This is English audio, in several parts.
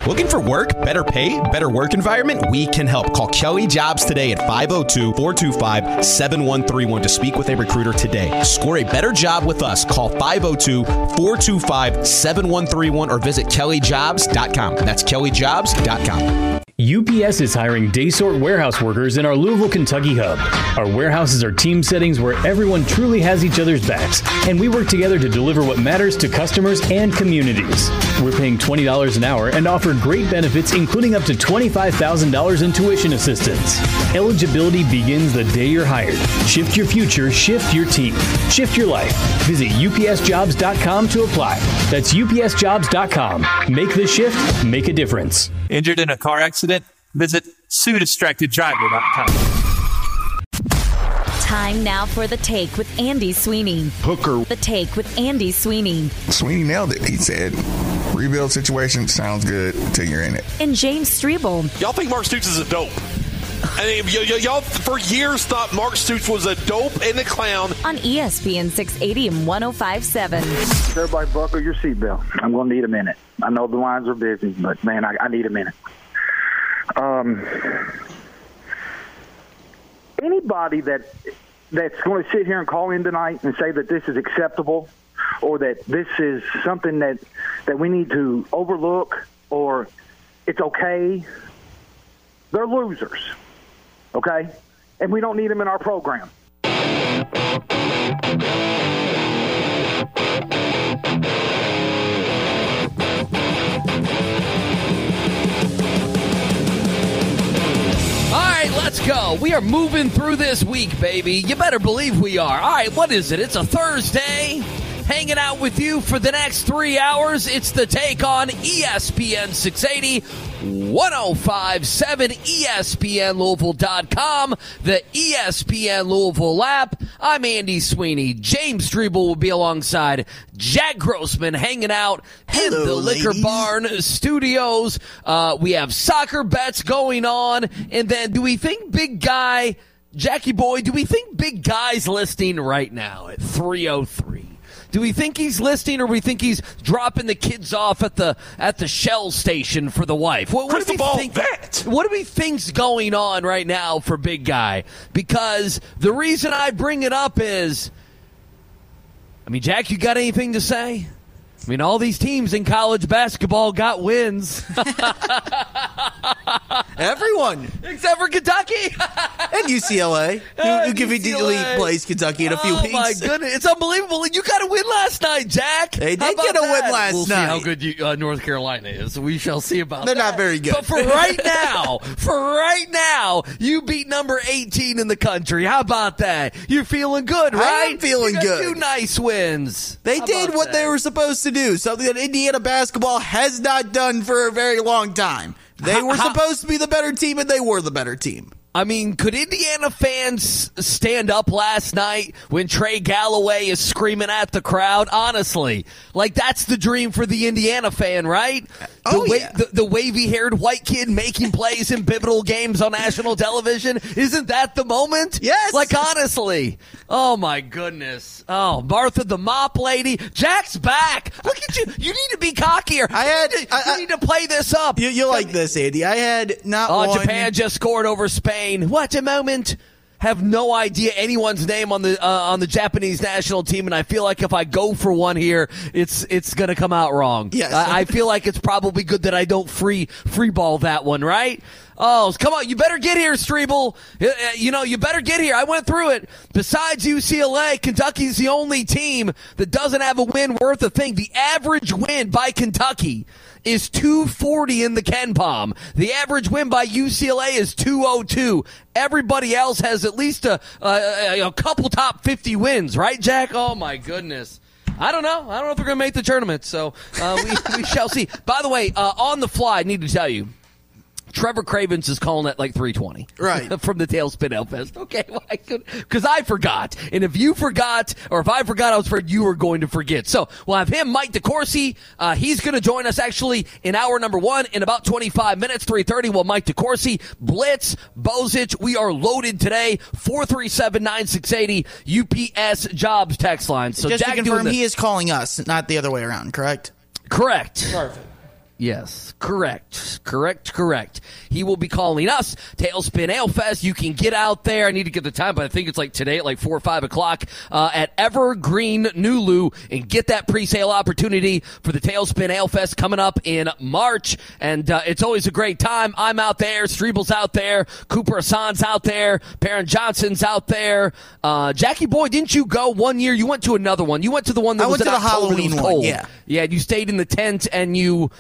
Looking for work, better pay, better work environment? We can help. Call Kelly Jobs today at 502-425-7131 to speak with a recruiter today. Score a better job with us. Call 502-425-7131 or visit kellyjobs.com. That's kellyjobs.com. UPS is hiring day sort warehouse workers in our Louisville, Kentucky hub. Our warehouses are team settings where everyone truly has each other's backs, and we work together to deliver what matters to customers and communities. We're paying $20 an hour and offer great benefits, including up to $25,000 in tuition assistance. Eligibility begins the day you're hired. Shift your future, shift your team, shift your life. Visit upsjobs.com to apply. That's upsjobs.com. Make the shift, make a difference. Injured in a car accident? Visit SueDistractedDriver.com. Time now for The Take with Andy Sweeney. Hooker. The Take with Andy Sweeney. Sweeney nailed it. He said, rebuild situation sounds good until you're in it. And James Strebel. Y'all think Mark Stoops is a dope? I mean, y'all for years thought Mark Stoops was a dope and a clown. On ESPN 680 and 105.7. Everybody buckle your seatbelt. I'm going to need a minute. I know the lines are busy, but, man, I need a minute. Anybody that's going to sit here and call in tonight and say that this is acceptable or that this is something that we need to overlook or it's okay, they're losers, okay? And we don't need them in our program. Let's go. We are moving through this week, baby. You better believe we are. All right, what is it? It's a Thursday. Hanging out with you for the next 3 hours. It's The Take on ESPN 680, 105.7, ESPNLouisville.com, the ESPN Louisville app. I'm Andy Sweeney. James Strebel will be alongside Jack Grossman hanging out in the Liquor Barn studios. We have soccer bets going on. And then do we think Big Guy, Jackie Boy, do we think Big Guy's listening right now at 3:03? Do we think he's listening, or we think he's dropping the kids off at the Shell station for the wife? What do we think? What do we think's going on right now for Big Guy? Because the reason I bring it up is, I mean, Jack, you got anything to say? I mean, all these teams in college basketball got wins. Everyone. Except for Kentucky. And UCLA, who conveniently plays Kentucky in a few weeks. Oh, my goodness. It's unbelievable. You got a win last night, Jack. They did get a win last we'll night. See how good North Carolina is. We shall see about that. They're not very good. But for right now, you beat number 18 in the country. How about that? You're feeling good, right? I'm feeling good. 2 nice wins. They did what they were supposed to do, something that Indiana basketball has not done for a very long time. They were supposed to be the better team, and they were the better team. I mean, could Indiana fans stand up last night when Trey Galloway is screaming at the crowd? Honestly, like, that's the dream for the Indiana fan, right? The wavy-haired white kid making plays in pivotal games on national television. Isn't that the moment? Yes. Like, honestly. Oh, my goodness. Oh, Martha the Mop Lady. Jack's back. Look at you. You need to be cockier. You need to play this up. You like this, Andy. I had not one. Japan just scored over Spain. What a moment. Have no idea anyone's name on the Japanese national team, and I feel like if I go for one here, it's going to come out wrong. Yes. I feel like it's probably good that I don't free ball that one, right? Oh, come on. You better get here, Strebel. You better get here. I went through it. Besides UCLA, Kentucky's the only team that doesn't have a win worth a thing. The average win by Kentucky is 240 in the KenPom. The average win by UCLA is 202. Everybody else has at least a couple top 50 wins, right, Jack? Oh, my goodness. I don't know. I don't know if they're going to make the tournament, so we shall see. By the way, on the fly, I need to tell you, Trevor Cravens is calling it like 320. Right. From the Tailspin Hellfest. Okay, well, because I forgot. And if you forgot, or if I forgot, I was afraid you were going to forget. So we'll have him, Mike DeCourcy. He's going to join us actually in hour number 1 in about 25 minutes, 3:30. Well, Mike DeCourcy, Blitz, Bozich. We are loaded today. 437-9680 UPS Jobs text line. So just Jack, to confirm, he is calling us, not the other way around, correct? Correct. Perfect. Yes, correct. He will be calling us Tailspin Ale Fest. You can get out there. I need to get the time, but I think it's like today at like 4 or 5 o'clock at Evergreen Nulu and get that pre-sale opportunity for the Tailspin Ale Fest coming up in March. And it's always a great time. I'm out there. Strebel's out there. Cooper Hassan's out there. Perrin Johnson's out there. Jackie Boy, didn't you go one year? You went to another one. You went to the one that was in October. I went to the Halloween one, yeah. Yeah, you stayed in the tent and you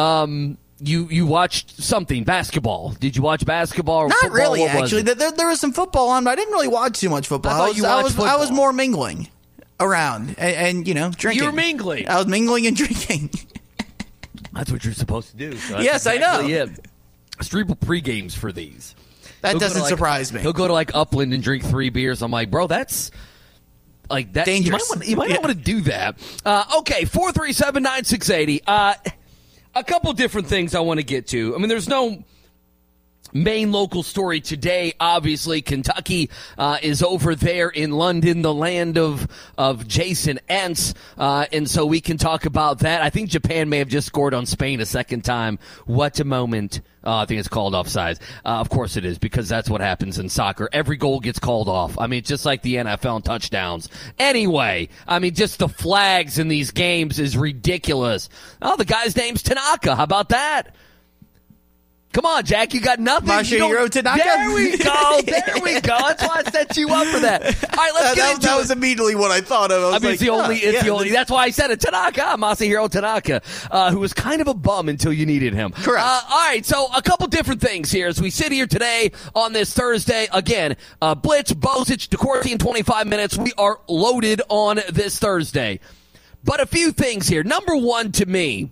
watched something, basketball. Did you watch basketball or Not football? really, What was actually. it? There was some football on, but I didn't really watch too much football. I was more mingling around and drinking. You were mingling. I was mingling and drinking. That's what you're supposed to do. So Yes, I know. Strebel pre-games for these. That doesn't surprise me. He'll go to like Upland and drink 3 beers. I'm like, bro, that's like that. Dangerous. You might not want to do that. Okay, 437-9680. A couple different things I want to get to. I mean, there's no main local story today. Obviously, Kentucky is over there in London, the land of Jason Entz, and so we can talk about that. I think Japan may have just scored on Spain a second time. What a moment. I think it's called offsides. Of course it is, because that's what happens in soccer. Every goal gets called off. I mean, just like the NFL and touchdowns. Anyway, I mean, just the flags in these games is ridiculous. Oh, the guy's name's Tanaka. How about that? Come on, Jack, you got nothing. Masahiro Tanaka? There we go. That's why I set you up for that. All right, let's get into it. That was immediately what I thought of. It's the only. That's why I said it. Tanaka, Masahiro Tanaka, who was kind of a bum until you needed him. Correct. All right, so a couple different things here as we sit here today on this Thursday. Again, Blitz, Bozich, DeCourcy in 25 minutes. We are loaded on this Thursday. But a few things here. Number one, to me,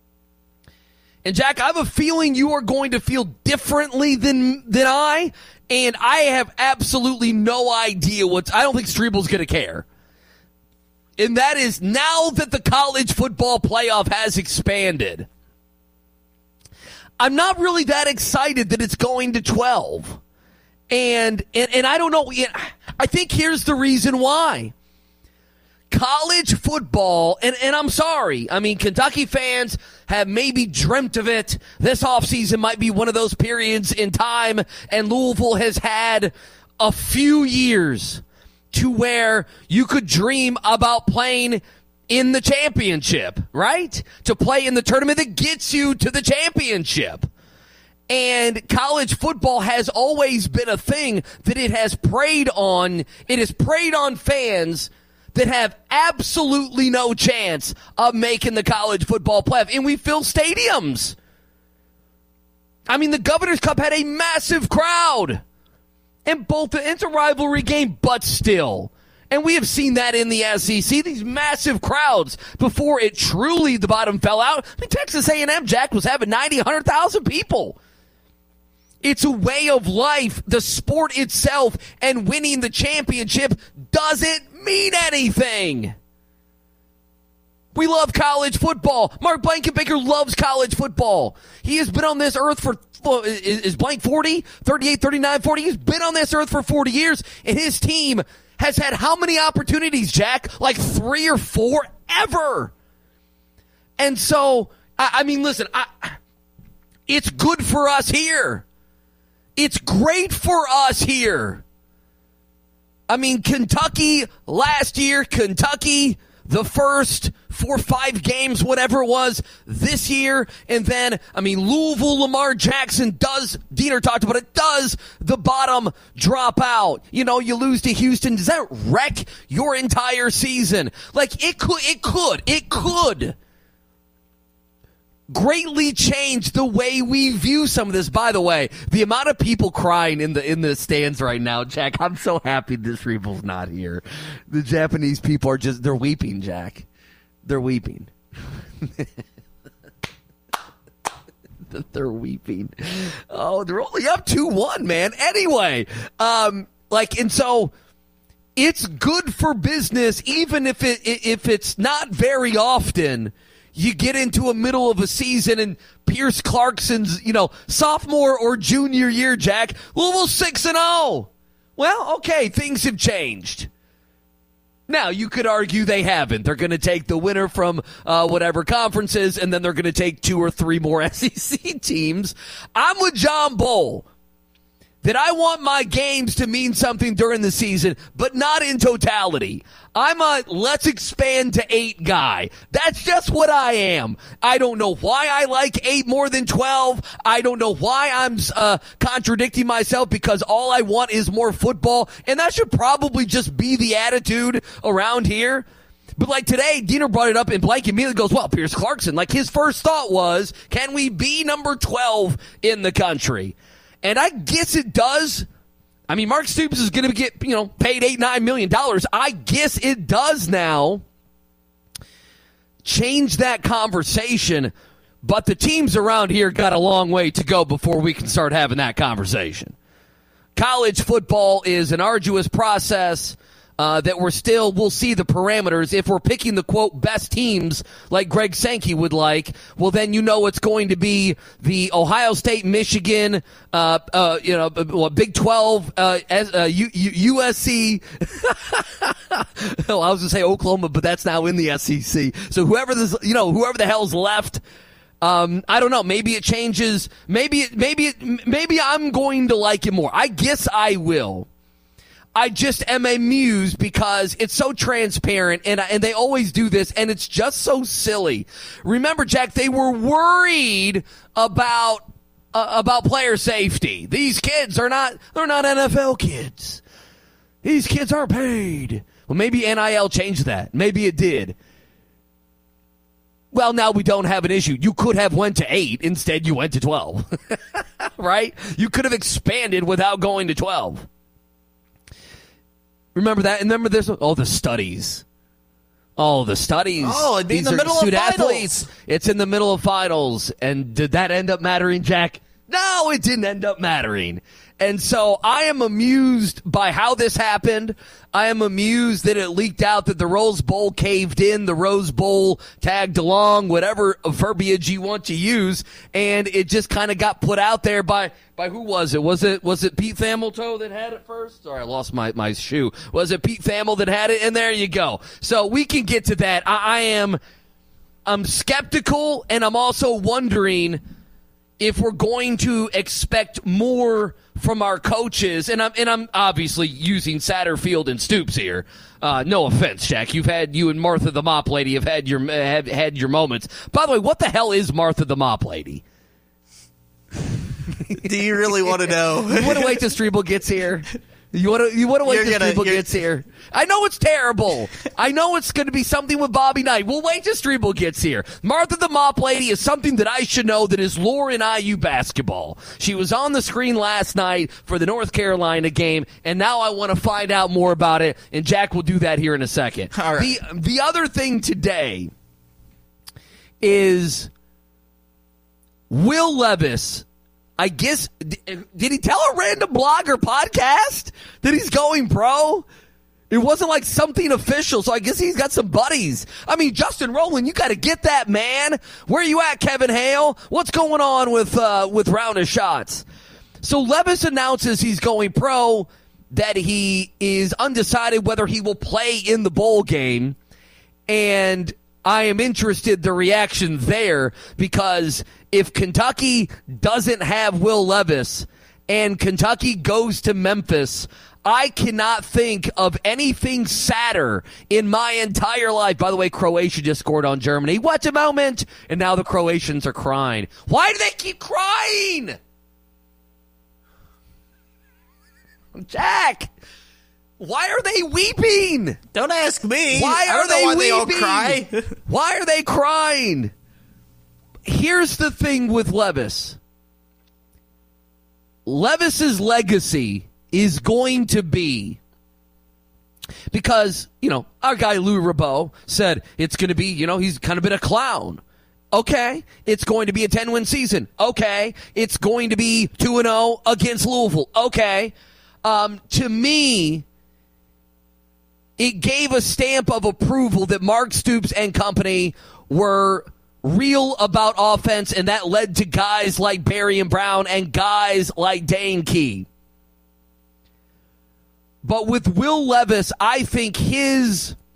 and Jack, I have a feeling you are going to feel differently than I, and I have absolutely no idea I don't think Strebel's going to care. And that is, now that the college football playoff has expanded, I'm not really that excited that it's going to 12. And I don't know. I think here's the reason why. College football, and I'm sorry, I mean, Kentucky fans have maybe dreamt of it. This offseason might be one of those periods in time, and Louisville has had a few years to where you could dream about playing in the championship, right? To play in the tournament that gets you to the championship. And college football has always been a thing that it has preyed on. It has preyed on fans that have absolutely no chance of making the college football playoff. And we fill stadiums. I mean, the Governor's Cup had a massive crowd. And it's a rivalry game, but still. And we have seen that in the SEC, these massive crowds before it truly, the bottom fell out. I mean, Texas A&M, Jack, was having 90, 100,000 people. It's a way of life. The sport itself and winning the championship doesn't mean anything. We love college football. Mark Blankenbaker loves college football. He has been on this earth for, is blank 40, 38, 39, 40? He's been on this earth for 40 years, and his team has had how many opportunities, Jack? Like 3 or 4 ever. And so, I mean, listen, it's good for us here. It's great for us here. I mean, Kentucky last year, Kentucky the first 4 or 5 games, whatever it was, this year. And then, I mean, Louisville, Lamar Jackson Diener talked about it, does the bottom drop out? You know, you lose to Houston. Does that wreck your entire season? Like, it could greatly change the way we view some of this. By the way, the amount of people crying in the stands right now, Jack, I'm so happy this Rebel's not here. The Japanese people are they're weeping, Jack. They're weeping. They're weeping. Oh, they're only up 2-1, man. Anyway, and so it's good for business, even if it's not very often. You get into a middle of a season and Pierce Clarkson's, sophomore or junior year, Jack, Louisville 6-0. Well, okay, things have changed. Now, you could argue they haven't. They're going to take the winner from whatever conferences, and then they're going to take 2 or 3 more SEC teams. I'm with John Bull that I want my games to mean something during the season, but not in totality. I'm a let's expand to 8 guy. That's just what I am. I don't know why I like 8 more than 12. I don't know why I'm contradicting myself, because all I want is more football, and that should probably just be the attitude around here. But like today, Diener brought it up, and Blake immediately goes, well, Pierce Clarkson. Like his first thought was, can we be number 12 in the country? And I guess it does. I mean, Mark Stoops is going to get, paid $8-9 million. I guess it does now change that conversation. But the teams around here got a long way to go before we can start having that conversation. College football is an arduous process that we'll see the parameters. If we're picking the, quote, best teams like Greg Sankey would like, well, then it's going to be the Ohio State, Michigan, Big 12, USC. Well, I was going to say Oklahoma, but that's now in the SEC. So whoever the hell's left, I don't know. Maybe it changes. Maybe I'm going to like it more. I guess I will. I just am amused because it's so transparent, and they always do this, and it's just so silly. Remember, Jack, they were worried about player safety. These kids they're not NFL kids. These kids aren't paid. Well, maybe NIL changed that. Maybe it did. Well, now we don't have an issue. You could have went to 8. Instead, you went to 12. Right? You could have expanded without going to 12. Remember that? And remember this? Oh, the studies. Oh, the studies. Oh, it'd be in the middle of finals. Athletes. It's in the middle of finals. And did that end up mattering, Jack? No, it didn't end up mattering. And so I am amused by how this happened. I am amused that it leaked out that the Rose Bowl caved in, the Rose Bowl tagged along, whatever verbiage you want to use, and it just kind of got put out there by who was it? Was it Pete Thamel that had it first? Sorry, I lost my shoe. Was it Pete Thamel that had it? And there you go. So we can get to that. I'm skeptical, and I'm also wondering if we're going to expect more from our coaches, and I'm obviously using Satterfield and Stoops here. No offense, Shaq. You and Martha the Mop Lady have had your moments. By the way, what the hell is Martha the Mop Lady? Do you really want to know? You want to wait till Strebel gets here? You want to wait till Strebel gets here? I know it's terrible. I know it's going to be something with Bobby Knight. We'll wait till Strebel gets here. Martha the Mop Lady is something that I should know that is lore in IU basketball. She was on the screen last night for the North Carolina game, and now I want to find out more about it, and Jack will do that here in a second. All right. The other thing today is Will Levis. I guess, did he tell a random blog or podcast that he's going pro? It wasn't like something official, so I guess he's got some buddies. I mean, Justin Rowland, you got to get that, man. Where you at, Kevin Hale? What's going on with Round of Shots? So Levis announces he's going pro, that he is undecided whether he will play in the bowl game, and I am interested the reaction there, because if Kentucky doesn't have Will Levis and Kentucky goes to Memphis, I cannot think of anything sadder in my entire life. By the way, Croatia just scored on Germany. What a moment! And now the Croatians are crying. Why do they keep crying? Jack! Why are they weeping? Don't ask me. Why are they weeping? They all cry. Why are they crying? Here's the thing with Levis. Levis's legacy is going to be, because, our guy Lou Rabot said it's going to be, he's kind of been a clown. Okay. It's going to be a 10-win season. Okay. It's going to be 2-0 against Louisville. Okay. To me, it gave a stamp of approval that Mark Stoops and company were real about offense, and that led to guys like Barry and Brown and guys like Dane Key. But with Will Levis, I think his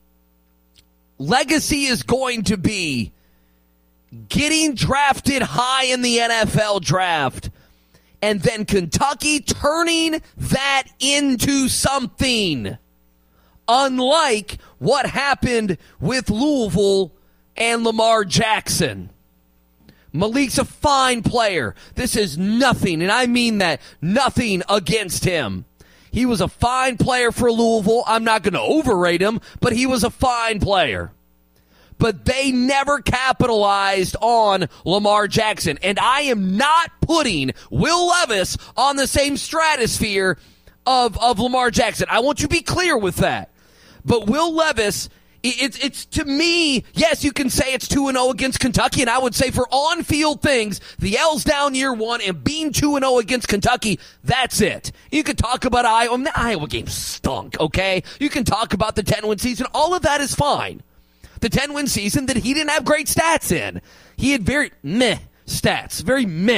legacy is going to be getting drafted high in the NFL draft and then Kentucky turning that into something. Unlike what happened with Louisville and Lamar Jackson. Malik's a fine player. This is nothing, and I mean that, nothing against him. He was a fine player for Louisville. I'm not going to overrate him, but he was a fine player. But they never capitalized on Lamar Jackson. And I am not putting Will Levis on the same stratosphere of Lamar Jackson. I want you to be clear with that. But Will Levis, it's to me, yes, you can say it's 2-0 against Kentucky, and I would say for on-field things, the L's down year one and being 2-0 against Kentucky, that's it. You can talk about Iowa. The Iowa game stunk, okay? You can talk about the 10-win season. All of that is fine. The 10-win season that he didn't have great stats in. He had very meh stats.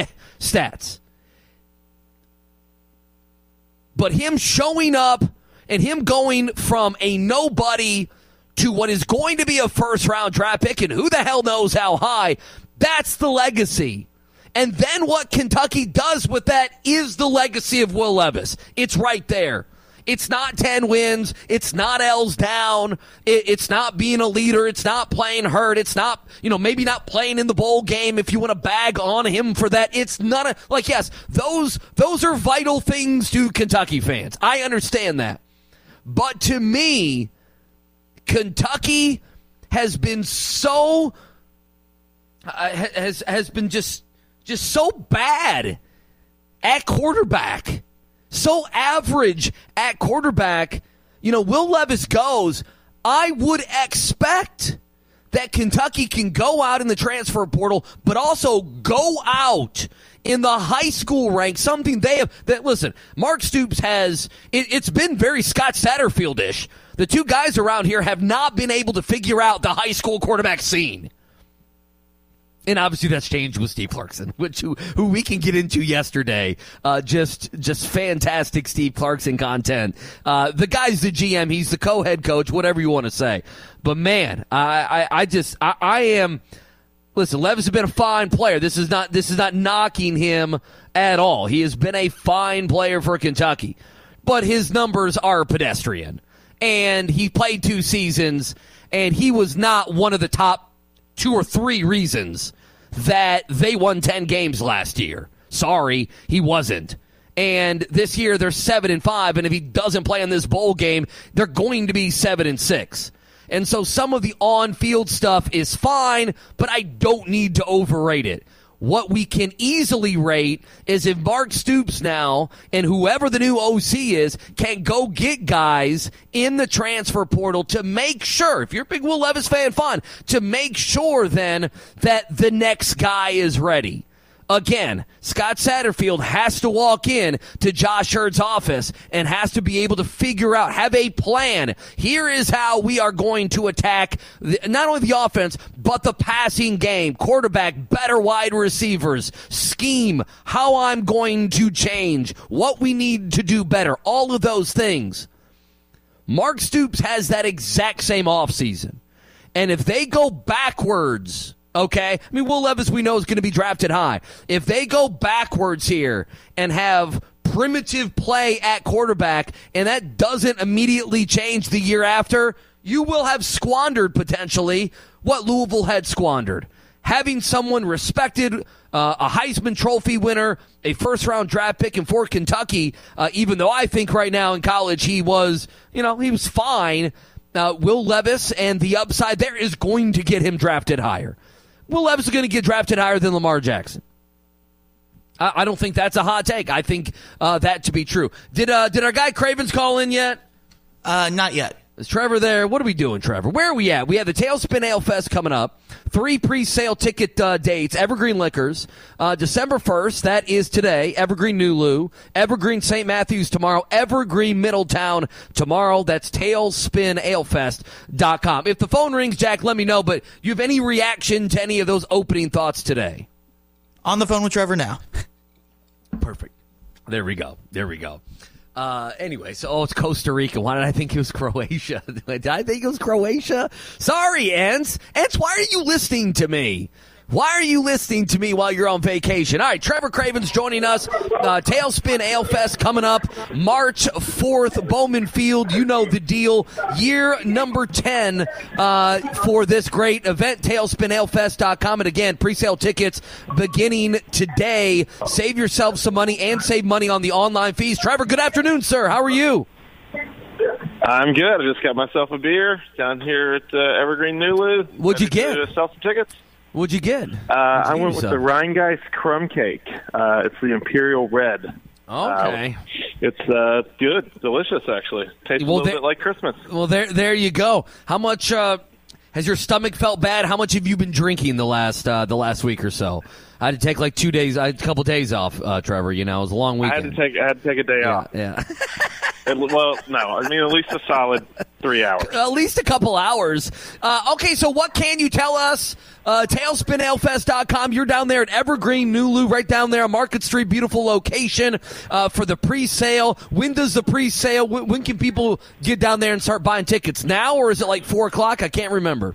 But him showing up and him going from a nobody to what is going to be a first-round draft pick, and who the hell knows how high, that's the legacy. And then what Kentucky does with that is the legacy of Will Levis. It's right there. It's not 10 wins. It's not L's down. It's not being a leader. It's not playing hurt. It's not, maybe not playing in the bowl game if you want to bag on him for that. It's not yes, those are vital things to Kentucky fans. I understand that. But to me, Kentucky has been so has been just so bad at quarterback, so average at quarterback. Will Levis goes. I would expect that Kentucky can go out in the transfer portal, but also go out in the high school ranks, something they have. Listen, Mark Stoops has, it's been very Scott Satterfield-ish. The two guys around here have not been able to figure out the high school quarterback scene. And obviously that's changed with Steve Clarkson, who we can get into yesterday. Just fantastic Steve Clarkson content. The guy's the GM, he's the co-head coach, whatever you want to say. But man, I am. Listen, Levis has been a fine player. This is not knocking him at all. He has been a fine player for Kentucky, but his numbers are pedestrian. And he played 2 seasons, and he was not one of the top 2 or 3 reasons that they won 10 games last year. Sorry, he wasn't. And this year they're 7-5, and if he doesn't play in this bowl game, they're going to be 7-6. And so some of the on-field stuff is fine, but I don't need to overrate it. What we can easily rate is if Mark Stoops now and whoever the new OC is can go get guys in the transfer portal to make sure, if you're a big Will Levis fan, fine, to make sure then that the next guy is ready. Again, Scott Satterfield has to walk in to Josh Hurd's office and has to be able to figure out, have a plan. Here is how we are going to attack not only the offense, but the passing game, quarterback, better wide receivers, scheme, how I'm going to change, what we need to do better, all of those things. Mark Stoops has that exact same offseason. And if they go backwards, okay, I mean, Will Levis, we know, is going to be drafted high. If they go backwards here and have primitive play at quarterback, and that doesn't immediately change the year after, you will have squandered, potentially, what Louisville had squandered. Having someone respected, a Heisman Trophy winner, a first-round draft pick, and for Kentucky, even though I think right now in college he was fine, Will Levis and the upside there is going to get him drafted higher. Will Levis is going to get drafted higher than Lamar Jackson. I don't think that's a hot take. I think that to be true. Did our guy Cravens call in yet? Not yet. Is Trevor there? What are we doing, Trevor? Where are we at? We have the Tailspin Ale Fest coming up. 3 pre-sale ticket dates. Evergreen Liquors. December 1st, that is today. Evergreen Nulu. Evergreen St. Matthews tomorrow. Evergreen Middletown tomorrow. That's tailspinalefest.com. If the phone rings, Jack, let me know. But you have any reaction to any of those opening thoughts today? On the phone with Trevor now. Perfect. There we go. Anyway, so it's Costa Rica. Why did I think it was Croatia? Did I think it was Croatia? Sorry, Ents. Ents, why are you listening to me? Why are you listening to me while you're on vacation? All right, Trevor Craven's joining us. Tailspin Ale Fest coming up March 4th, Bowman Field. You know the deal. Year number 10 for this great event, tailspinalefest.com. And again, pre-sale tickets beginning today. Save yourself some money and save money on the online fees. Trevor, good afternoon, sir. How are you? I'm good. I just got myself a beer down here at Evergreen Nulu. What'd you get? Sell some tickets. What'd you get? I went with the Rheingeist Crumb Cake. It's the Imperial Red. Okay. It's good. Delicious, actually. Tastes a little bit like Christmas. Well, there you go. How much has your stomach felt bad? How much have you been drinking the last week or so? I had to take like 2 days, a couple days off, Trevor. You know, it was a long weekend. I had to take a day off. Yeah. Well, no, I mean at least a solid 3 hours. At least a couple hours. Okay, so what can you tell us? TailspinAleFest.com. You're down there at Evergreen Nulu, right down there on Market Street. Beautiful location for the pre-sale. When does the pre-sale? When can people get down there and start buying tickets? Now, or is it like 4 o'clock? I can't remember.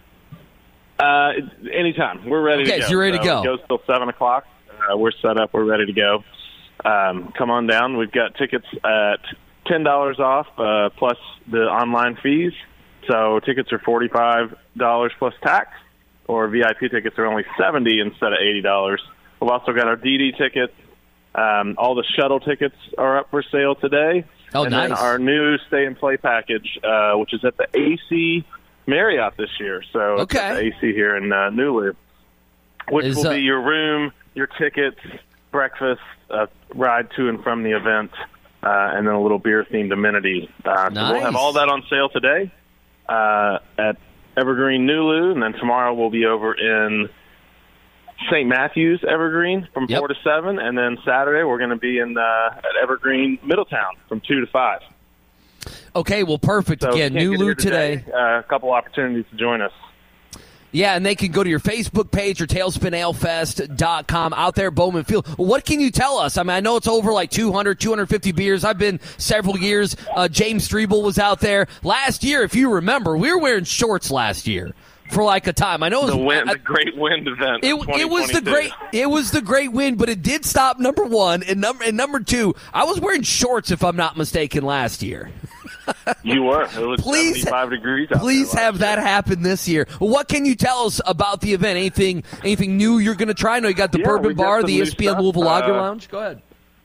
Anytime. We're ready to go. Okay, so you're ready to go. It goes till 7 o'clock. We're set up. We're ready to go. Come on down. We've got tickets at $10 off plus the online fees. So tickets are $45 plus tax, or VIP tickets are only $70 instead of $80. We've also got our DD tickets. All the shuttle tickets are up for sale today. Oh, and nice. then our new stay and play package, which is at the AC Marriott this year. So okay. It's the AC here in Nulu, which will be your room, your tickets, breakfast, ride to and from the event, and then a little beer-themed amenity. Nice. So we'll have all that on sale today at Evergreen Nulu, and then tomorrow we'll be over in St. Matthews, Evergreen, from 4 to 7, and then Saturday we're going to be in at Evergreen, Middletown, from 2 to 5. Okay, well, perfect. So Again, Nulu today. A couple opportunities to join us. Yeah, and they can go to your Facebook page or tailspinalefest.com out there, Bowman Field. What can you tell us? I mean, I know it's over like 200, 250 beers. I've been several years. James Strebel was out there. Last year, if you remember, we were wearing shorts last year for like a time. I know it was the Great Wind event. It was the Great Wind, but it did stop number one and number two. I was wearing shorts, if I'm not mistaken, last year. You were. It was 75 degrees out Please there have that happen this year. What can you tell us about the event? Anything new you're going to try? I know you got the Bourbon Bar, the ESPN Louisville Lager Lounge. Go ahead.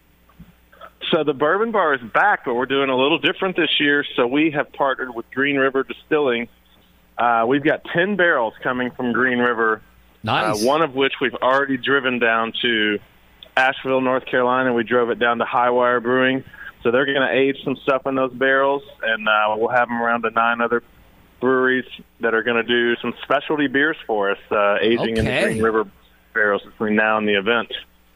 So the Bourbon Bar is back, but we're doing a little different this year. So we have partnered with Green River Distilling. We've got 10 barrels coming from Green River. Nice. One of which we've already driven down to Asheville, North Carolina. We drove it down to Highwire Brewing. So they're going to age some stuff in those barrels, and we'll have them around to 9 other breweries that are going to do some specialty beers for us, aging in the Green River barrels between now and the event.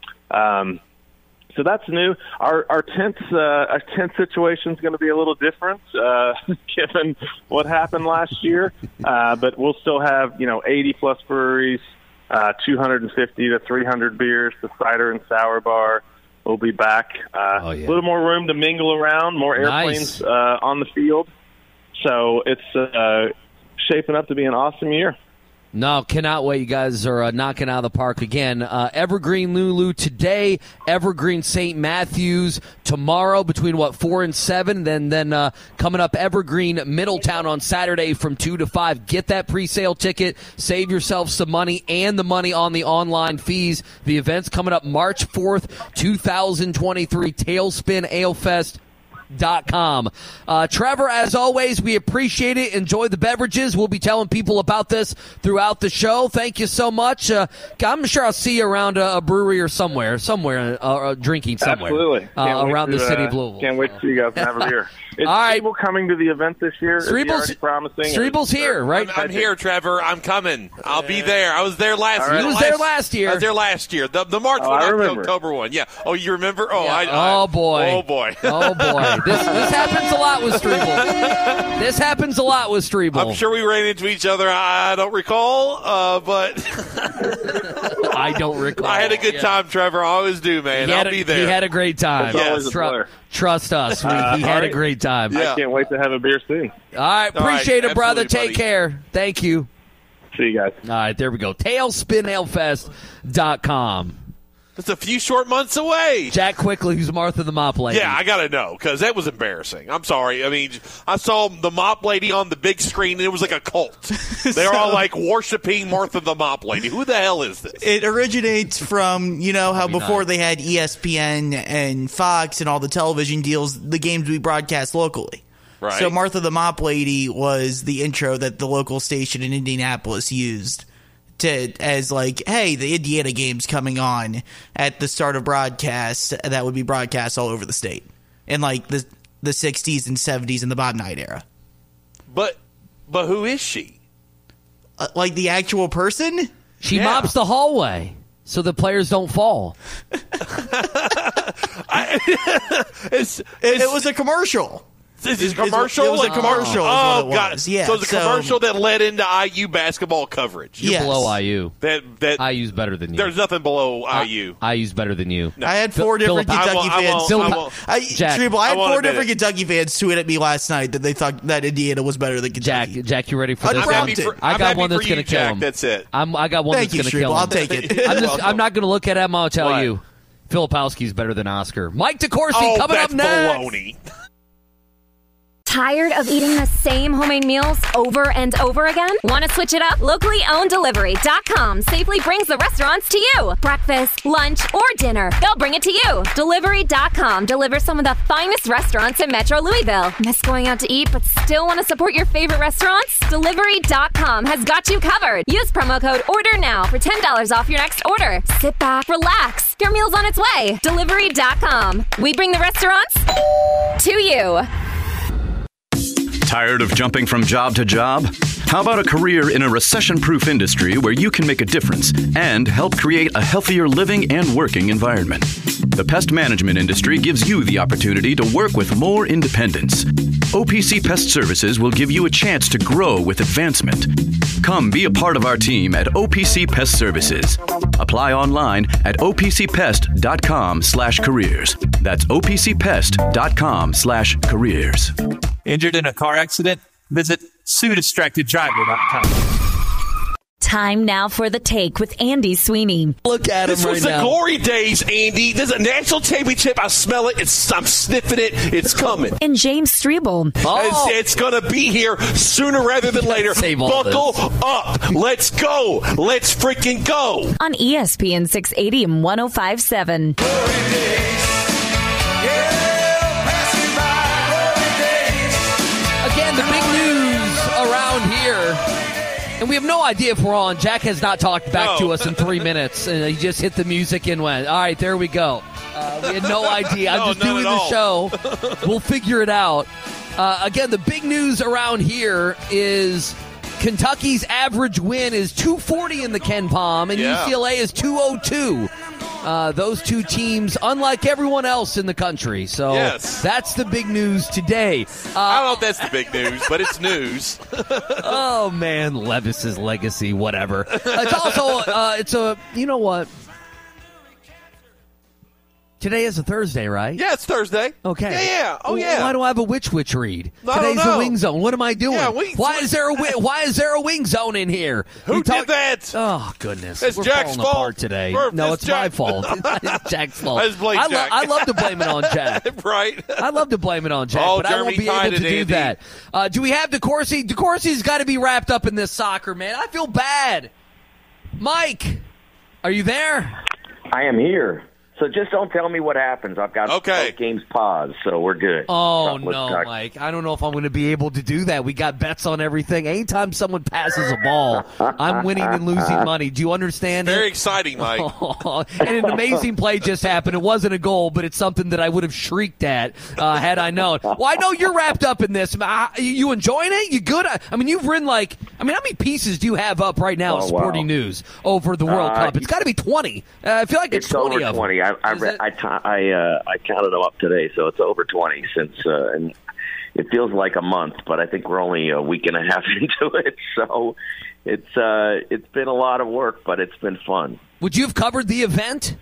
So that's new. Our tent situation is going to be a little different, given what happened last year. But we'll still have 80 plus breweries, 250 to 300 beers, the cider and sour bar. We'll be back. A little more room to mingle around, more airplanes on the field. So it's shaping up to be an awesome year. No, cannot wait. You guys are knocking out of the park again. Evergreen Nulu today, Evergreen St. Matthews tomorrow between 4 and 7. Then coming up Evergreen Middletown on Saturday from 2 to 5. Get that pre-sale ticket. Save yourself some money and the money on the online fees. The event's coming up March 4th, 2023. TailspinAleFest.com. Trevor, as always, we appreciate it. Enjoy the beverages. We'll be telling people about this throughout the show. Thank you so much. I'm sure I'll see you around a brewery or somewhere drinking somewhere. Absolutely. Around the city of Louisville. Can't wait to see you guys and have a beer. Is all right. Strebel coming to the event this year? Strebel's here, right? I'm here, Trevor. I'm coming. I'll be there. I was there last year. He was there last year. I was there last year. The March one, not the October one. Yeah. Oh, you remember? Oh, yeah. Oh, boy. Oh, boy. Oh, boy. This happens a lot with Strebel. This happens a lot with Strebel. I'm sure we ran into each other. I don't recall, but I don't recall. I had a good time, Trevor. I always do, man. I'll be there. He had a great time. Yes. Trust us. He had a great time. Yeah. I can't wait to have a beer soon. All right. Appreciate it, brother. Absolutely, Take care. Thank you. See you guys. All right. There we go. TailspinAleFest.com. It's a few short months away. Jack Quickly, who's Martha the Mop Lady. Yeah, I got to know because that was embarrassing. I'm sorry. I mean, I saw the Mop Lady on the big screen, and it was like a cult. They're all like worshiping Martha the Mop Lady. Who the hell is this? It originates from, how before they had ESPN and Fox and all the television deals, the games we broadcast locally. Right. So Martha the Mop Lady was the intro that the local station in Indianapolis used as like, hey, the Indiana game's coming on at the start of broadcasts that would be broadcast all over the state in like the 60s and 70s in the Bob Knight era. But who is she? Like the actual person? She mops the hallway so the players don't fall. It was a commercial. Is it a commercial? It was a commercial. Oh, got it. Yeah. So it's a commercial that led into IU basketball coverage. You're below IU. That IU's better than you. There's nothing below IU. IU's better than you. No. I had four different Kentucky fans. Jack, I had four different Kentucky fans tweet at me last night that they thought that Indiana was better than Kentucky. Jack, you ready for this? I got one that's going to kill him. That's it. I got one that's going to kill him. I'll take it. I'm not going to look at him. I'll tell you. Filipowski's better than Oscar. Mike DeCourcy coming up next. Baloney. Tired of eating the same homemade meals over and over again? Want to switch it up? Locally owned Delivery.com safely brings the restaurants to you. Breakfast, lunch, or dinner, they'll bring it to you. Delivery.com delivers some of the finest restaurants in Metro Louisville. Miss going out to eat but still want to support your favorite restaurants? Delivery.com has got you covered. Use promo code ORDERNOW for $10 off your next order. Sit back, relax. Your meal's on its way. Delivery.com. We bring the restaurants to you. Tired of jumping from job to job? How about a career in a recession-proof industry where you can make a difference and help create a healthier living and working environment? The pest management industry gives you the opportunity to work with more independence. OPC Pest Services will give you a chance to grow with advancement. Come be a part of our team at OPC Pest Services. Apply online at opcpest.com/careers. That's opcpest.com/careers. Injured in a car accident? Visit SueDistractedDriver.com. Time now for The Take with Andy Sweeney. Look at him right now. This was the glory days, Andy. There's a national championship. I smell it. I'm sniffing it. It's coming. And James Strebel. It's going to be here sooner rather than later. Buckle up. Let's go. Let's freaking go. On ESPN 680 and 105.7. Again, the big news around here, and we have no idea if we're on. Jack has not talked back to us in 3 minutes, and he just hit the music and went, all right, there we go. We had no idea. I'm just doing the show. We'll figure it out. Again, the big news around here is Kentucky's average win is 240 in the Ken Palm, and UCLA is 202. Those two teams, unlike everyone else in the country. So that's the big news today. I don't know if that's the big news, but it's news. Oh, man, Levis's legacy, whatever. It's also, you know what? Today is a Thursday, right? Yeah, it's Thursday. Okay. Yeah. Oh, yeah. Why do I have a which read? I don't Today's know. the wing zone. What am I doing? Yeah, why is there a wing zone in here? Who did that? Oh, goodness. It's We're Jack's falling fault. apart today. Murph, No, it's it's my Jack. fault. It's Jack's fault. I just blame Jack. I love to blame it on Jack. Right. I love to blame it on Jack, Oh, but I won't Jeremy be able tied to it, do Andy. that. Do we have DeCourcy? DeCourcy's got to be wrapped up in this soccer, man. I feel bad. Mike, are you there? I am here. So just don't tell me what happens. I've got both games paused, so we're good. Oh, no, Mike. I don't know if I'm going to be able to do that. We got bets on everything. Anytime someone passes a ball, I'm winning and losing money. Do you understand? Very exciting, Mike. And an amazing play just happened. It wasn't a goal, but it's something that I would have shrieked at had I known. Well, I know you're wrapped up in this. You enjoying it? You good? I mean, you've ridden I mean, how many pieces do you have up right now at Sporting News over the World Cup? It's got to be 20. I feel like it's 20 over of 20. them. I counted them up today, so it's over 20 since. And it feels like a month, but I think we're only a week and a half into it. So it's been a lot of work, but it's been fun. Would you have covered the event?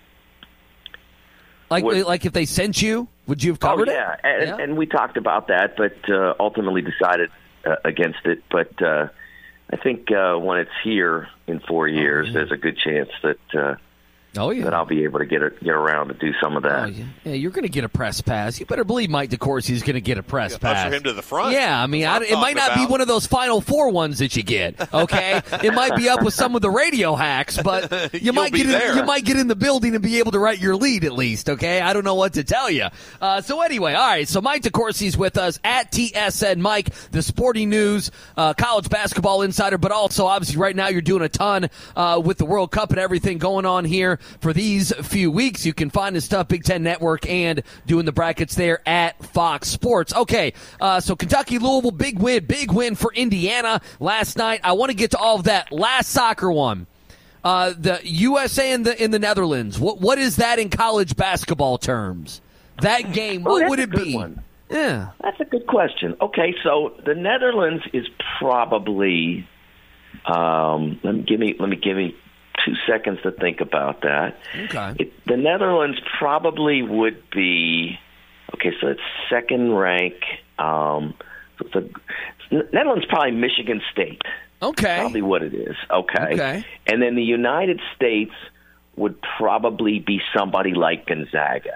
Like if they sent you, would you have covered it? And we talked about that, but ultimately decided against it. But I think when it's here in 4 years, there's a good chance that that I'll be able to get around to do some of that. Yeah, you're going to get a press pass. You better believe Mike DeCourcy is going to get a press pass. Usher him to the front. Yeah, I mean, it might not be one of those Final Four ones that you get. Okay, it might be up with some of the radio hacks, but you might get in the building and be able to write your lead at least. Okay, I don't know what to tell you. So anyway, all right. So Mike DeCourcy's with us at TSN Mike, the Sporting News college basketball insider, but also obviously right now you're doing a ton with the World Cup and everything going on here for these few weeks. You can find his stuff, Big Ten Network, and doing the brackets there at Fox Sports. Okay, so Kentucky, Louisville, big win for Indiana last night. I want to get to all of that. Last soccer one, the USA and the Netherlands. What is that in college basketball terms? That game, what would it be? Yeah, that's a good question. Okay, so the Netherlands is probably. Let me give me 2 seconds to think about that. Okay. The Netherlands probably would be so it's second rank. The Netherlands probably Michigan State. Okay. Probably what it is. Okay. And then the United States would probably be somebody like Gonzaga.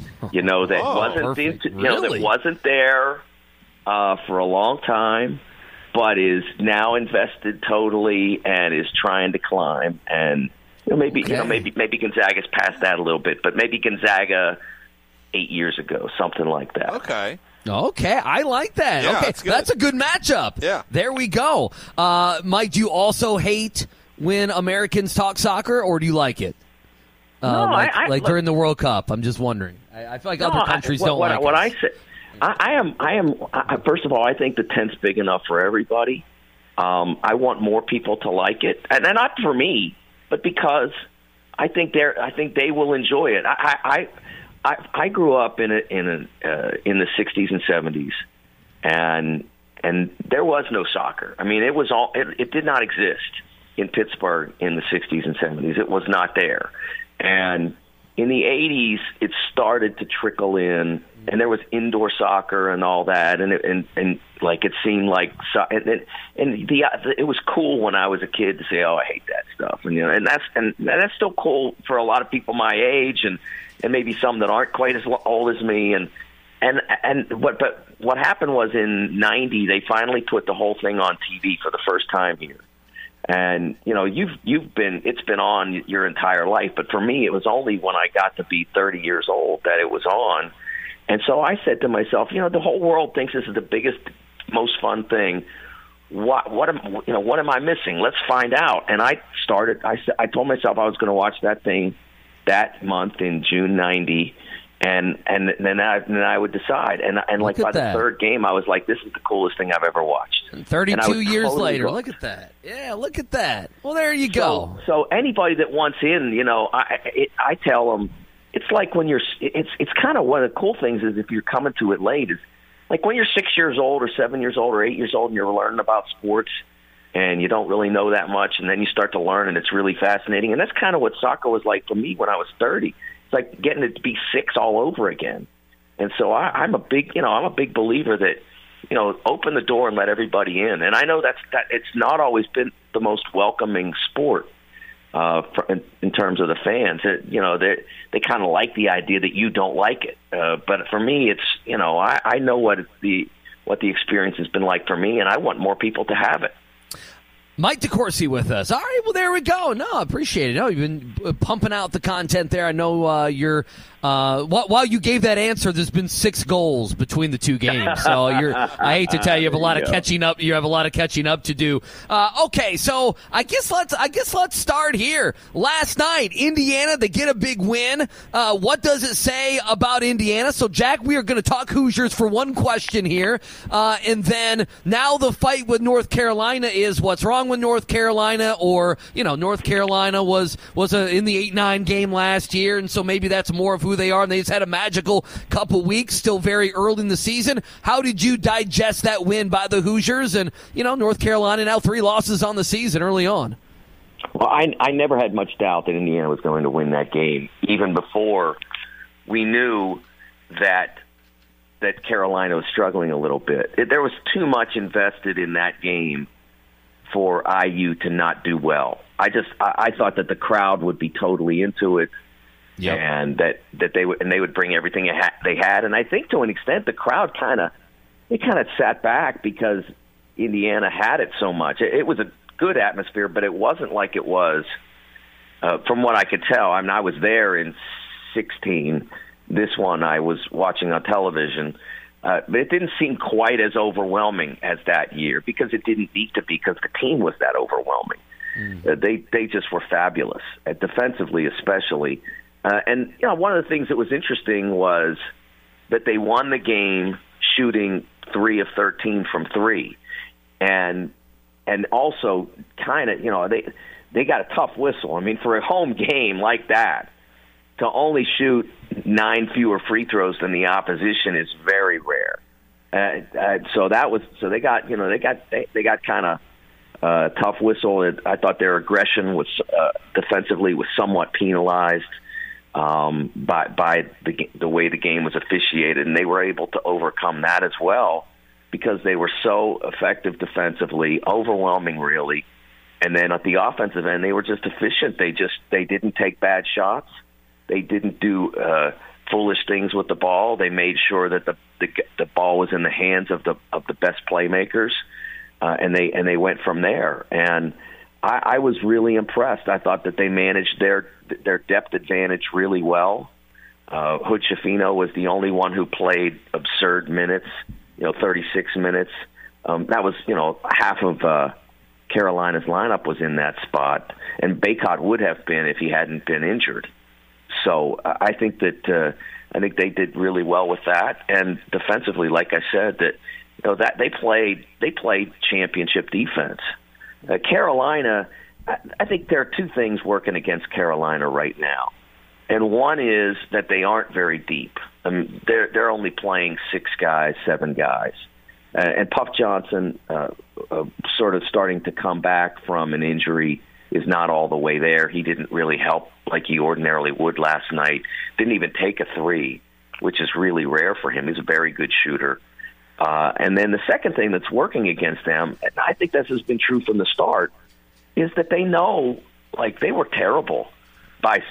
That wasn't there for a long time, but is now invested totally and is trying to climb. And maybe Gonzaga's past that a little bit, but maybe Gonzaga 8 years ago, something like that. Okay, I like that. Yeah, okay, that's a good matchup. Yeah, there we go. Mike, do you also hate when Americans talk soccer, or do you like it? Like during the World Cup. I'm just wondering. I feel like other countries don't like it. What I say. I am. First of all, I think the tent's big enough for everybody. I want more people to like it, and not for me, but because I think they will enjoy it. I grew up in the 60s and 70s, and there was no soccer. I mean, it did not exist in Pittsburgh in the 60s and 70s. It was not there, and in the 80s, it started to trickle in, and there was indoor soccer and all that, and it seemed like, it was cool when I was a kid to say, "Oh, I hate that stuff," and that's still cool for a lot of people my age, and maybe some that aren't quite as old as me, but what happened was in '90 they finally put the whole thing on TV for the first time here. And it's been on your entire life, but for me, it was only when I got to be 30 years old that it was on. And so I said to myself, the whole world thinks this is the biggest, most fun thing. What am I missing? Let's find out. And I told myself I was going to watch that thing that month in June '90. And then I would decide. And like by the third game, I was like, this is the coolest thing I've ever watched. 32 years later, look at that. Yeah, look at that. Well, there you go. So anybody that wants in, I tell them, it's like when it's kind of one of the cool things is if you're coming to it late, is like when you're 6 years old or 7 years old or 8 years old and you're learning about sports and you don't really know that much, and then you start to learn and it's really fascinating. And that's kind of what soccer was like for me when I was 30. It's like getting it to be 6 all over again. And so I'm a big believer that, open the door and let everybody in. And I know that it's not always been the most welcoming sport in terms of the fans. They kind of like the idea that you don't like it. But for me, it's, I know what the experience has been like for me, and I want more people to have it. Mike DeCourcy with us. All right, well, there we go. No, I appreciate it. No, you've been pumping out the content there. I know you're while you gave that answer, there's been 6 goals between the 2 games. So I hate to tell you, you have a lot of catching up. You have a lot of catching up to do. Okay, so I guess let's start here. Last night, Indiana, they get a big win. What does it say about Indiana? So, Jack, we are going to talk Hoosiers for one question here, and then now the fight with North Carolina is what's wrong with North Carolina, or North Carolina was in the 8-9 game last year, and so maybe that's more of who they are, and they just had a magical couple weeks, still very early in the season. How did you digest that win by the Hoosiers? And, North Carolina now 3 losses on the season early on. Well, I never had much doubt that Indiana was going to win that game, even before we knew that Carolina was struggling a little bit. There was too much invested in that game for IU to not do well. I thought that the crowd would be totally into it. Yep. And that they would bring everything they had, and I think to an extent the crowd kind of sat back because Indiana had it so much. It was a good atmosphere, but it wasn't like it was from what I could tell. I mean, I was there in 2016. This one I was watching on television, but it didn't seem quite as overwhelming as that year because it didn't need to be because the team was that overwhelming. They just were fabulous, defensively especially. And one of the things that was interesting was that they won the game shooting 3 of 13 from 3, and also kind of they got a tough whistle. I mean, for a home game like that, to only shoot 9 fewer free throws than the opposition is very rare. So they got kind of tough whistle. I thought their aggression was defensively was somewhat penalized by the way the game was officiated, and they were able to overcome that as well because they were so effective defensively, overwhelming really, and then at the offensive end they were just efficient. They didn't take bad shots, they didn't do foolish things with the ball. They made sure that the ball was in the hands of the best playmakers, and they went from there. And I was really impressed. I thought that they managed their depth advantage really well. Hood Schifino was the only one who played absurd minutes, 36 minutes. That was, half of Carolina's lineup was in that spot, and Bacot would have been if he hadn't been injured. So I think they did really well with that, and defensively, like I said, that they played championship defense. Carolina, I think there are 2 things working against Carolina right now, and one is that they aren't very deep. I mean, they're only playing 6 guys, 7 guys, and Puff Johnson, sort of starting to come back from an injury, is not all the way there. He didn't really help like he ordinarily would last night. Didn't even take a 3, which is really rare for him. He's a very good shooter. And then the second thing that's working against them, and I think this has been true from the start, is that they know, like, they were terrible by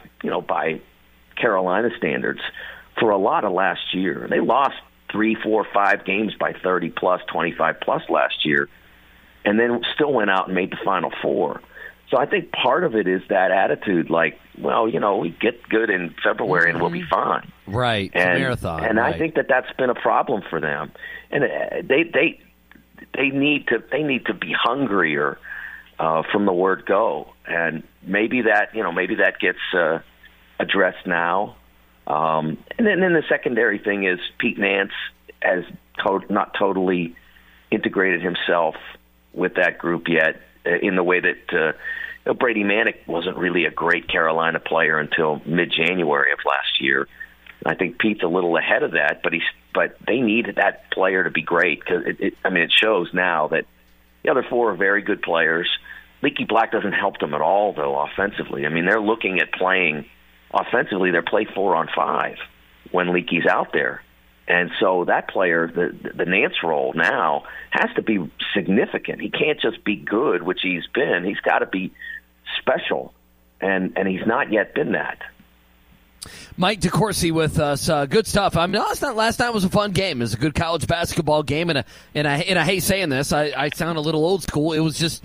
Carolina standards for a lot of last year. They lost 3, 4, 5 games by 30 plus, 25 plus last year, and then still went out and made the Final Four. So I think part of it is that attitude, like, well, we get good in February and we'll be fine. Right, and, marathon. And right. I think that's been a problem for them, and they need to be hungrier from the word go, and maybe that gets addressed now. And then the secondary thing is Pete Nance has not totally integrated himself with that group yet. In the way that Brady Manick wasn't really a great Carolina player until mid-January of last year. I think Pete's a little ahead of that, but they needed that player to be great because it shows now that the other 4 are very good players. Leaky Black doesn't help them at all, though, offensively. I mean, they're looking at playing offensively. They're play 4 on 5 when Leaky's out there. And so that player, the Nance role now, has to be significant. He can't just be good, which he's been. He's got to be special, and he's not yet been that. Mike DeCourcy with us. Good stuff. I mean, last night was a fun game. It was a good college basketball game, and I hate saying this. I sound a little old school. It was just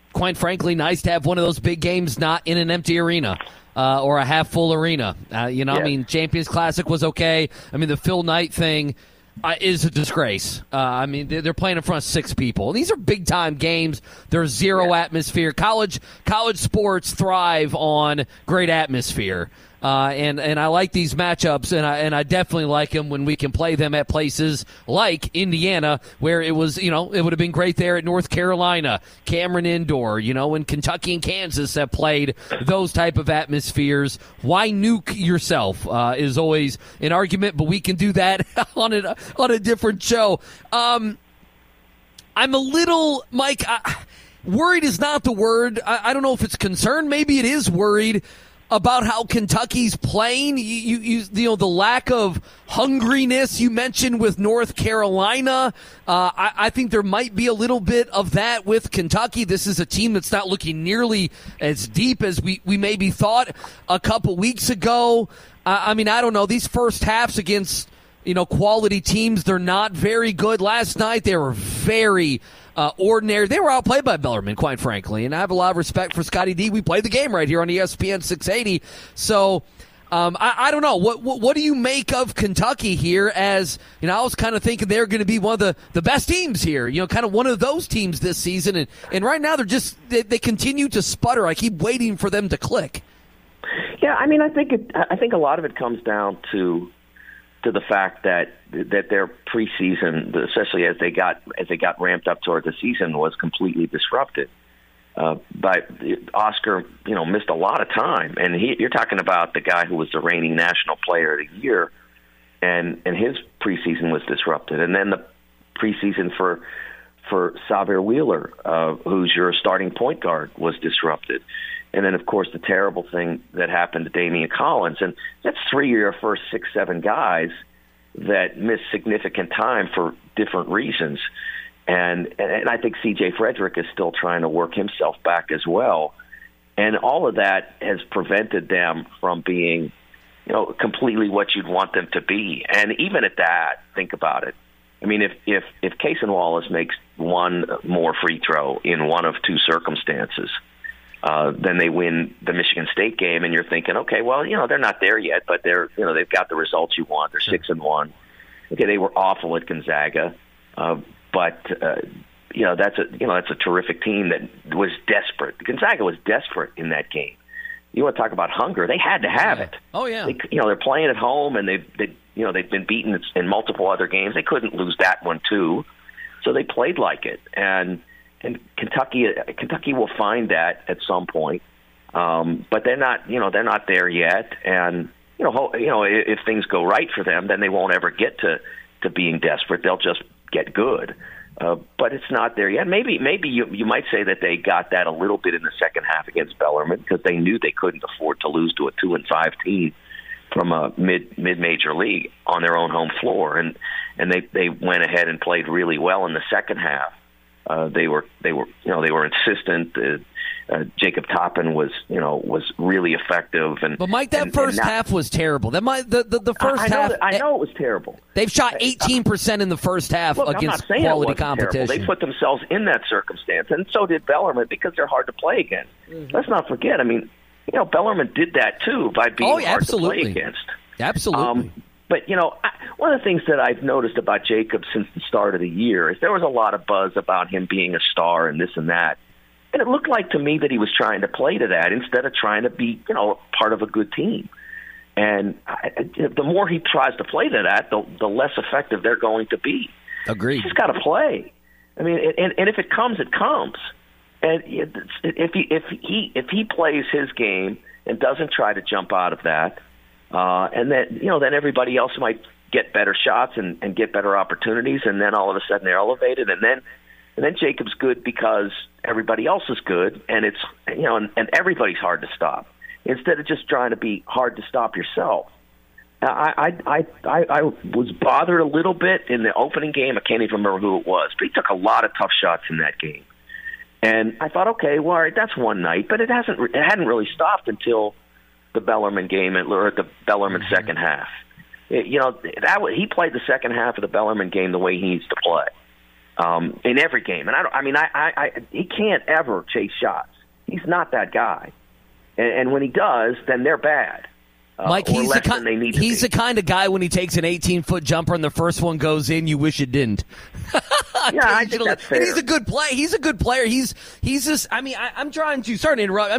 quite frankly, nice to have one of those big games not in an empty arena. Or a half-full arena. I mean, Champions Classic was okay. I mean, the Phil Knight thing is a disgrace. I mean, they're playing in front of 6 people. These are big-time games. There's zero atmosphere. College sports thrive on great atmosphere. And I like these matchups, and I definitely like them when we can play them at places like Indiana, where it was, it would have been great there at North Carolina, Cameron Indoor, when Kentucky and Kansas have played those type of atmospheres. Why nuke yourself is always an argument, but we can do that on a different show. I'm a little, Mike, worried is not the word. I don't know if it's concerned. Maybe it is worried about how Kentucky's playing. The lack of hungriness you mentioned with North Carolina. I think there might be a little bit of that with Kentucky. This is a team that's not looking nearly as deep as we maybe thought a couple weeks ago. I mean, I don't know. These first halves against quality teams, they're not very good. Last night they were very ordinary. They were outplayed by Bellarmine, quite frankly, and I have a lot of respect for Scotty D. We played the game right here on ESPN 680. So I don't know. What do you make of Kentucky here? As I was kind of thinking they're going to be one of the best teams here. Kind of one of those teams this season, and right now they continue to sputter. I keep waiting for them to click. Yeah, I mean, I think a lot of it comes down to the fact that their preseason, especially as they got ramped up toward the season, was completely disrupted. But Oscar, missed a lot of time, and you're talking about the guy who was the reigning national player of the year, and his preseason was disrupted, and then the preseason for Xavier Wheeler, who's your starting point guard, was disrupted. And then, of course, the terrible thing that happened to Damian Collins. And that's 3 of your first 6-7 guys that missed significant time for different reasons. And I think C.J. Frederick is still trying to work himself back as well. And all of that has prevented them from being, completely what you'd want them to be. And even at that, think about it. I mean, if Cason Wallace makes one more free throw in one of 2 circumstances, then they win the Michigan State game, and you're thinking, okay, well, they're not there yet, but they've got the results you want. They're 6-1. Okay, they were awful at Gonzaga, but that's a terrific team that was desperate. Gonzaga was desperate in that game. You want to talk about hunger? They had to have it. Oh yeah. They're playing at home, and they've been beaten in multiple other games. They couldn't lose that one too, so they played like it. And Kentucky will find that at some point, but they're not there yet. And if things go right for them, then they won't ever get to being desperate. They'll just get good. But it's not there yet. Maybe you might say that they got that a little bit in the second half against Bellarmine, because they knew they couldn't afford to lose to a 2-5 team from a mid-major league on their own home floor, and they went ahead and played really well in the second half. They were insistent. Jacob Toppin was really effective. But Mike, that first half was terrible. The first half. I know it was terrible. They've shot 18% in the first half against quality competition. Terrible. They put themselves in that circumstance, and so did Bellarmine, because they're hard to play against. Mm-hmm. Let's not forget. I mean, Bellarmine did that too by being hard to play against. Absolutely. But, one of the things that I've noticed about Jacob since the start of the year is there was a lot of buzz about him being a star and this and that. And it looked like to me that he was trying to play to that instead of trying to be, part of a good team. And the more he tries to play to that, the less effective they're going to be. Agreed. He's just got to play. I mean, and if it comes, it comes. And if he plays his game and doesn't try to jump out of that, and then everybody else might get better shots and get better opportunities, and then all of a sudden they're elevated, and then Jacob's good because everybody else is good, and it's and everybody's hard to stop instead of just trying to be hard to stop yourself. I was bothered a little bit in the opening game. I can't even remember who it was, but he took a lot of tough shots in that game, and I thought, okay, well, all right, that's one night, but it hadn't really stopped until the Bellarmine game or the Bellarmine second half. He played the second half of the Bellarmine game the way he needs to play. in every game. And he can't ever chase shots. He's not that guy. And when he does, then they're bad. Mike, he's the kind of guy when he takes an 18-foot jumper and the first one goes in, you wish it didn't. I think that's fair. And he's a good player. He's a good player. He's just. I'm trying to. Sorry to interrupt.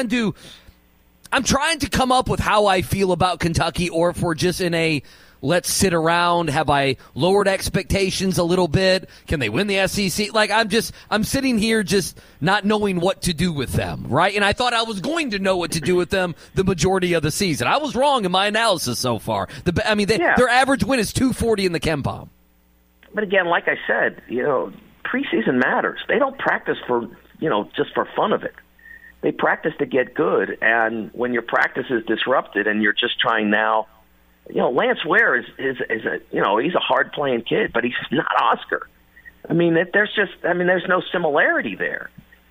I'm trying to come up with how I feel about Kentucky, or if we're just in a let's sit around. Have I lowered expectations a little bit? Can they win the SEC? I'm sitting here just not knowing what to do with them, right? And I thought I was going to know what to do with them the majority of the season. I was wrong in my analysis so far. Their average win is 240 in the KenPom. But again, like I said, preseason matters. They don't practice for, just for fun of it. They practice to get good, and when your practice is disrupted and you're just trying now, Lance Ware is he's a hard playing kid, but he's not Oscar. There's no similarity there.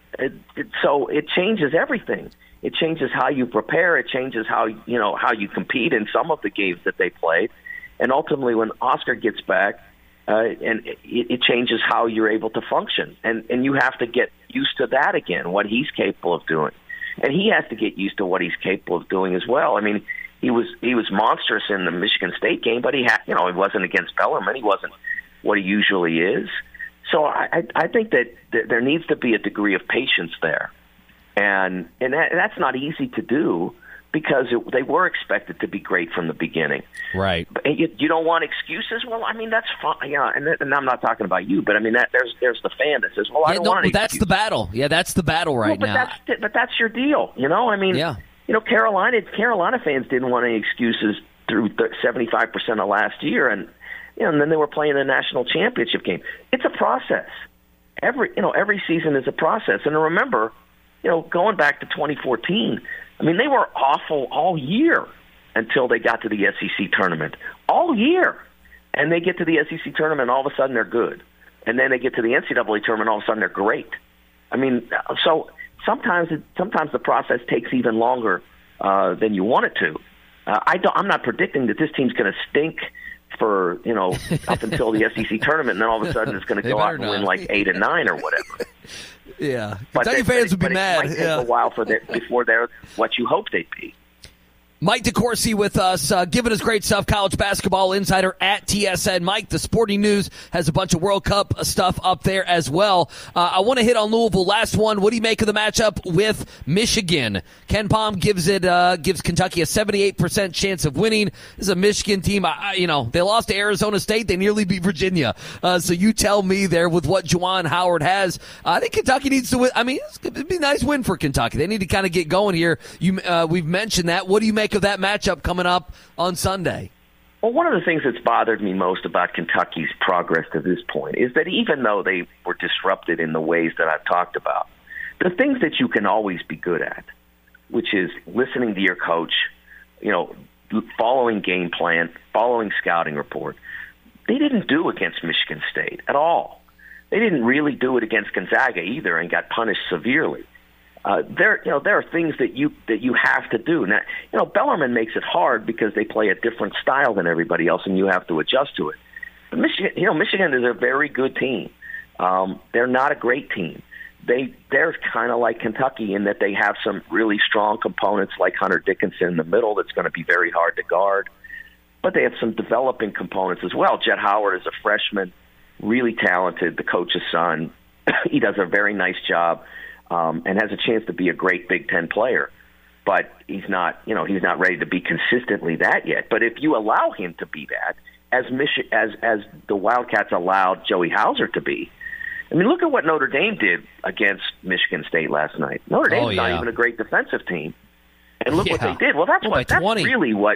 So it changes everything. It changes how you prepare. It changes how you compete in some of the games that they played, and ultimately when Oscar gets back, and it changes how you're able to function, and you have to get used to that again, what he's capable of doing, and he has to get used to what he's capable of doing as well. He was monstrous in the Michigan State game, but he wasn't against Bellarmine. He wasn't what he usually is. So I think that there needs to be a degree of patience there, and that's not easy to do because they were expected to be great from the beginning. Right. But you don't want excuses. Well, that's fine. Yeah, and I'm not talking about you, but there's the fan that says, "Well, I don't want any that's excuses." The battle. Yeah, that's the battle now. But that's your deal. Yeah. Carolina fans didn't want any excuses through 75% of last year, and then they were playing the national championship game. It's a process. Every season is a process. And remember, going back to 2014, they were awful all year until they got to the SEC tournament. All year. And they get to the SEC tournament, and all of a sudden they're good. And then they get to the NCAA tournament, and all of a sudden they're great. So sometimes the process takes even longer than you want it to. I'm not predicting that this team's going to stink for up until the SEC tournament, and then all of a sudden it's going to go out and win like 8 and 9 or whatever. Yeah, Kentucky fans would be mad. It might take a while before they're what you hope they'd be. Mike DeCourcy with us, giving us great stuff, college basketball insider at TSN. Mike, the Sporting News has a bunch of World Cup stuff up there as well. I want to hit on Louisville. Last one. What do you make of the matchup with Michigan? KenPom gives Kentucky a 78% chance of winning. This is a Michigan team. They lost to Arizona State. They nearly beat Virginia. So you tell me there with what Juwan Howard has. I think Kentucky needs to win. It'd be a nice win for Kentucky. They need to kind of get going here. We've mentioned that. What do you make of that matchup coming up on Sunday? Well, one of the things that's bothered me most about Kentucky's progress to this point is that even though they were disrupted in the ways that I've talked about, the things that you can always be good at, which is listening to your coach, following game plan, following scouting report, they didn't do against Michigan State at all. They didn't really do it against Gonzaga either and got punished severely. There are things that you have to do. Now, Bellarmine makes it hard because they play a different style than everybody else, and you have to adjust to it. But Michigan is a very good team. They're not a great team. They're kind of like Kentucky in that they have some really strong components like Hunter Dickinson in the middle that's going to be very hard to guard. But they have some developing components as well. Jet Howard is a freshman, really talented, the coach's son. He does a very nice job. And has a chance to be a great Big Ten player, but he's not ready to be consistently that yet. But if you allow him to be that, as the Wildcats allowed Joey Hauser to be, look at what Notre Dame did against Michigan State last night. Notre Dame's not even a great defensive team, and look what they did. Well, that's really what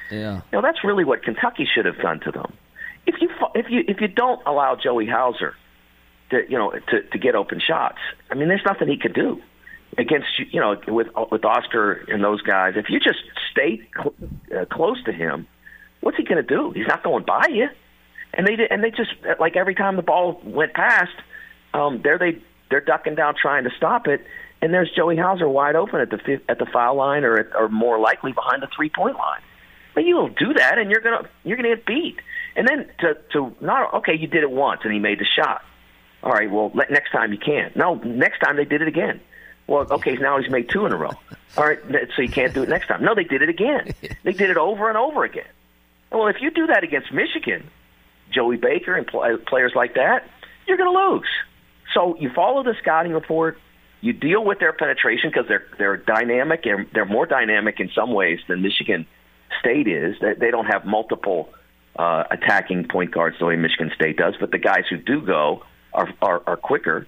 Kentucky should have done to them. If you don't allow Joey Hauser to get open shots, there's nothing he could do against with Oscar and those guys. If you just stay close to him, what's he going to do? He's not going by you. And they just like every time the ball went past, they're ducking down trying to stop it, and there's Joey Hauser wide open at the foul line or more likely behind the 3-point line. But you'll do that, and you're gonna get beat. And then you did it once, and he made the shot. All right, well, next time you can't. No, next time they did it again. Well, okay, now he's made 2 in a row. All right, so you can't do it next time. No, they did it again. They did it over and over again. Well, if you do that against Michigan, Joey Baker and players like that, you're going to lose. So you follow the scouting report. You deal with their penetration because they're dynamic, and they're more dynamic in some ways than Michigan State is. They don't have multiple attacking point guards the way Michigan State does, but the guys who do go are quicker.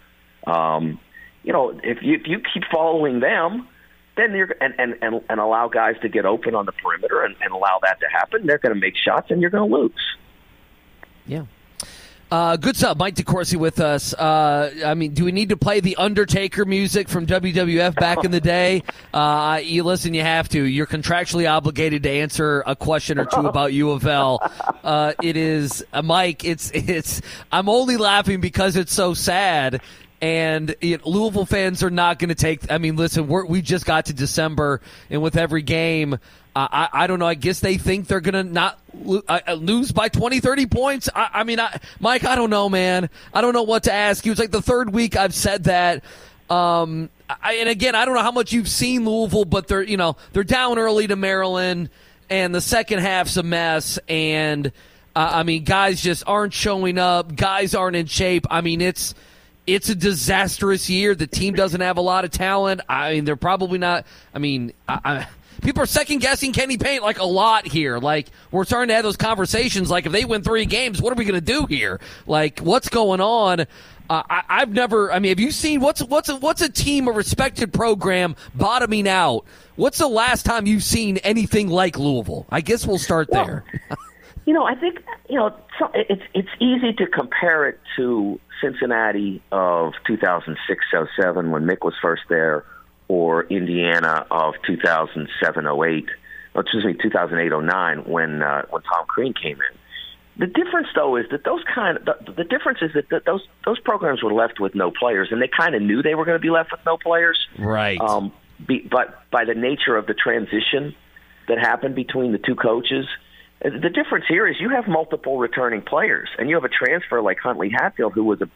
If you keep following them, then you're and allow guys to get open on the perimeter and allow that to happen, they're going to make shots and you're going to lose. Yeah. Good stuff. Mike DeCourcy with us. Do we need to play the Undertaker music from WWF back in the day? Listen, you have to. You're contractually obligated to answer a question or two about U of L. It is, Mike, I'm only laughing because it's so sad. And Louisville fans are not going to take. Listen, we just got to December, and with every game, I don't know. I guess they think they're going to not lose by 20, 30 points. Mike, I don't know, man. I don't know what to ask you. It's like the third week I've said that. And again, I don't know how much you've seen Louisville, but they're down early to Maryland, and the second half's a mess. And guys just aren't showing up. Guys aren't in shape. It's a disastrous year. The team doesn't have a lot of talent. They're probably not. People are second-guessing Kenny Payne a lot here. We're starting to have those conversations. If they win 3 games, what are we going to do here? What's going on? I've never. Have you seen what's a team, a respected program bottoming out? What's the last time you've seen anything like Louisville? I guess we'll start there. I think it's easy to compare it to Cincinnati of 2006-07 when Mick was first there, or Indiana of 2007-08, 2008-09 when Tom Crean came in. The difference, though, is that the difference is that those programs were left with no players, and they kind of knew they were going to be left with no players. Right. But by the nature of the transition that happened between the two coaches. The difference here is you have multiple returning players, and you have a transfer like Huntley Hatfield, who was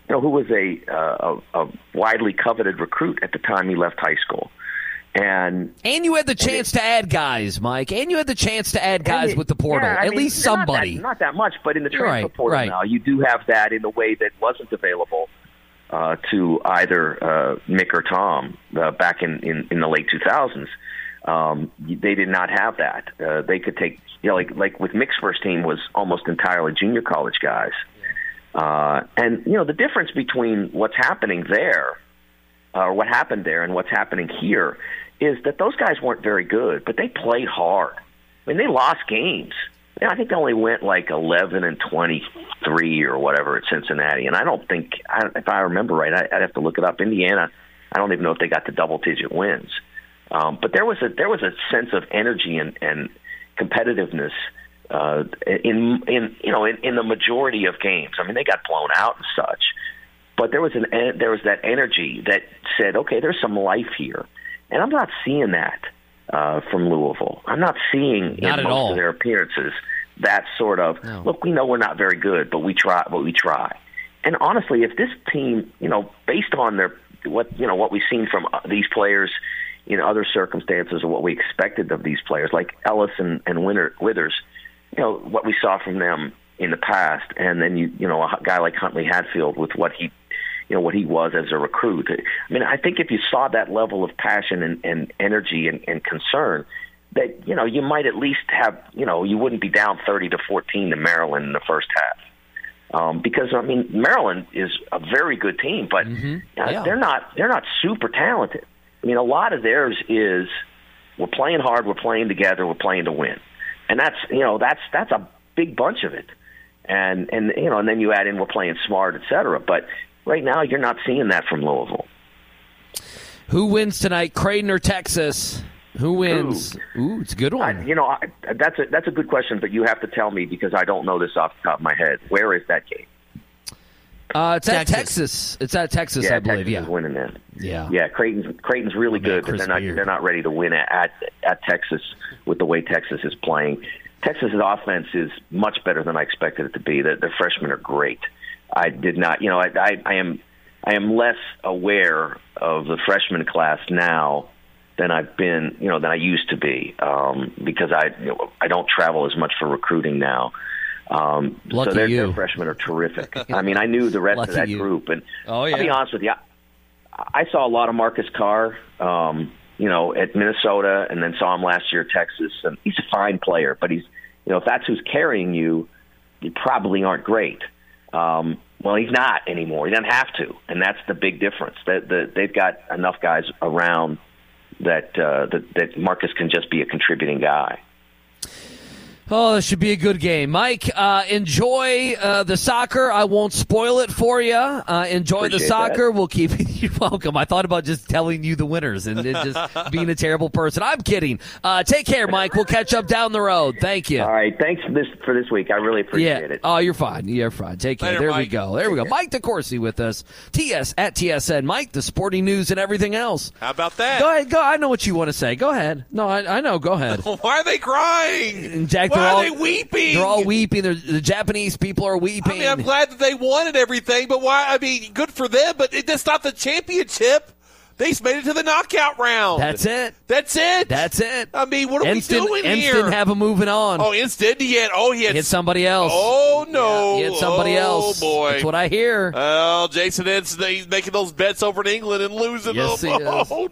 a widely coveted recruit at the time he left high school, and you had the chance to add guys, Mike, and you had the chance to add guys with the portal, at least somebody. Not that much, but in the transfer portal now, you do have that in a way that wasn't available to either Mick or Tom back in the late 2000s. They did not have that. They could take, like with Mick's first team was almost entirely junior college guys. And the difference between what's happening there, or what happened there, and what's happening here is that those guys weren't very good, but they played hard. They lost games. I think they only went 11-23 or whatever at Cincinnati. And I don't think, if I remember right, I'd have to look it up. Indiana, I don't even know if they got to double-digit wins. But there was a sense of energy and competitiveness in the majority of games. They got blown out and such, but there was that energy that said, okay, there's some life here, and I'm not seeing that from Louisville. I'm not seeing in most of their appearances that sort of look. We know we're not very good, but we try. And honestly, if this team, based on what we've seen from these players in other circumstances, or what we expected of these players, like Ellis and Withers, what we saw from them in the past, and then a guy like Huntley Hatfield with what he was as a recruit. I think if you saw that level of passion and energy and concern, that you might at least have you wouldn't be down 30-14 to Maryland in the first half. Because Maryland is a very good team, but they're not super talented. A lot of theirs is we're playing hard, we're playing together, we're playing to win, and that's a big bunch of it. And then you add in we're playing smart, etc. But right now you're not seeing that from Louisville. Who wins tonight, Creighton or Texas? Who wins? Ooh, it's a good one. That's a good question, but you have to tell me because I don't know this off the top of my head. Where is that game? It's at Texas. It's at Texas, I believe. Texas is winning that. Yeah. Creighton's really good, but they're not ready to win at Texas with the way Texas is playing. Texas's offense is much better than I expected it to be. The freshmen are great. I did not. I am less aware of the freshman class now than I've been, than I used to be, because I don't travel as much for recruiting now. So their freshmen are terrific. I mean, I knew the rest of that group, and I'll be honest with you, I saw a lot of Marcus Carr, at Minnesota, and then saw him last year at Texas. And he's a fine player, but he's, if that's who's carrying you, you probably aren't great. Well, he's not anymore. He doesn't have to, and that's the big difference. They've got enough guys around that Marcus can just be a contributing guy. Oh, this should be a good game. Mike, enjoy the soccer. I won't spoil it for you. Enjoy Appreciate the soccer. That. We'll keep you welcome. I thought about just telling you the winners and just being a terrible person. I'm kidding. Take care, Mike. We'll catch up down the road. Thank you. All right. Thanks for this week. I really appreciate it. Oh, you're fine. You're fine. Take care. There we go. There we go. Mike DeCourcy with us. TS at TSN. Mike, the sporting news and everything else. How about that? Go ahead. Go. I know what you want to say. Go ahead. No, I know. Go ahead. Why are they crying? Jack, why are they weeping? They're all weeping. The Japanese people are weeping. I mean, I'm glad that they won and everything, but why? I mean, good for them, but that's not the championship. They just made it to the knockout round. That's it. That's it. That's it. I mean, what are we doing here? Instant have him moving on. Oh, Instant? He hit somebody else. Oh, no. Yeah, he hit somebody else. Oh, boy. That's what I hear. Oh, Jason Instant, he's making those bets over in England and losing yes, them. He is. Oh,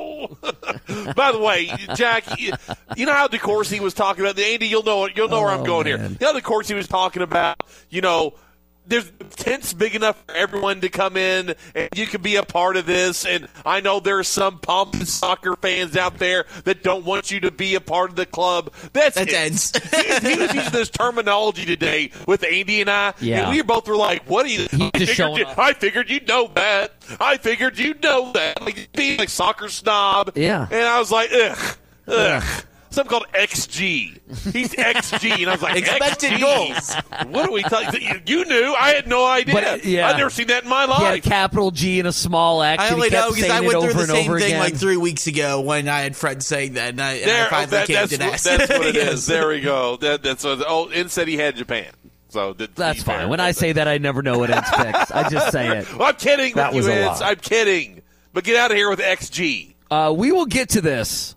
no. By the way, Jack, you know how DeCourcy was talking about, Andy, you'll know where I'm going here. You know how DeCourcy was talking about, there's tents big enough for everyone to come in, and you can be a part of this. And I know there are some pumped soccer fans out there that don't want you to be a part of the club. That's dense. He was using this terminology today with Andy and I. Yeah. And we both were like, "What are you?" I figured you'd know that. I figured you'd know that. Like being like soccer snob. Yeah. And I was like, ugh. Something called XG. He's XG, and I was like, expected XG? goals. What are we talking? You knew. I had no idea. But, I've never seen that in my life. He had a capital G and a small X. I only know because I went through the same thing again. like 3 weeks ago when I had Fred saying that, and I finally came to that's what it is. There we go. That's what. Instead, he had Japan. So that's fine. When I say that, I never know what Ince picks. I just say it. Well, I'm kidding with you, Ince. I'm kidding. But get out of here with XG. We will get to this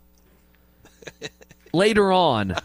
later on.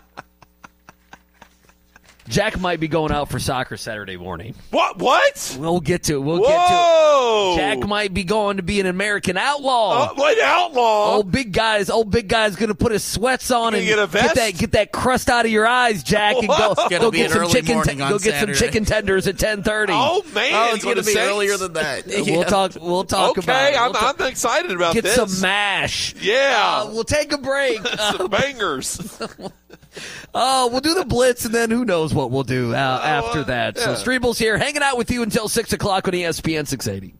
Jack might be going out for soccer Saturday morning. What? We'll get to it. Get to it. Jack might be going to be an American outlaw. What outlaw? Old big guy's going to put his sweats on and get a vest? get that crust out of your eyes, Jack, and go get some chicken. Go get some chicken tenders at 10:30. Oh man, oh, it's going to be earlier than that. We'll talk about it. I'm excited about this. Get some MASH. Yeah, we'll take a break. Some bangers. We'll do the Blitz, and then who knows what we'll do after that. So Streeble's here, hanging out with you until 6 o'clock on ESPN 680.